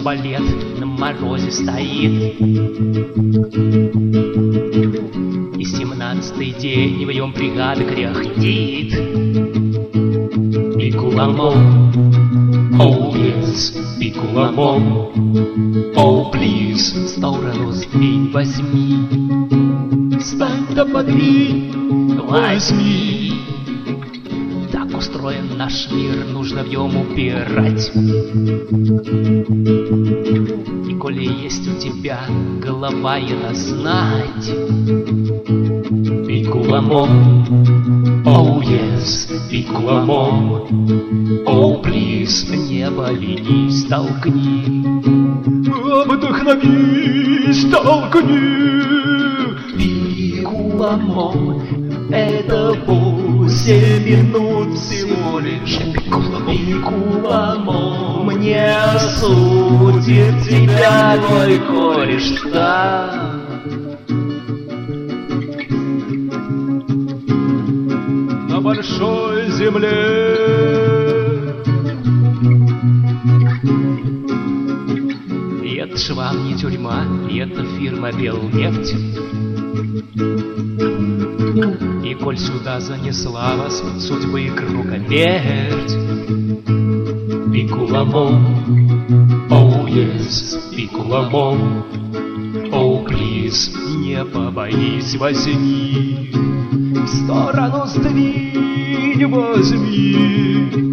арбалет на морозе стоит. И 17-й день в нем бригада кряхтит. Пикуламон, oh yes, пикуламон, oh please, в сторону сдвинь, возьми, встань да подвинь, возьми. Так устроен наш мир, нужно в нем убирать. И коли есть у тебя голова, это знать. Пикуламон, oh yes, пикуламон, oh please, небо ленись, толкни, вдохновись, толкни. Пикуламон, это 8 минут всего лишь. Пикуламон, мне судит тебя твой кореш сам. На большой земле и это ж вам не тюрьма, и это фирма Белнефть. И коль сюда занесла вас судьбы и круговерть. Пикуламон, oh yes, пикуламон, oh please, не побоись, возьми, в сторону сдвинь, возьми.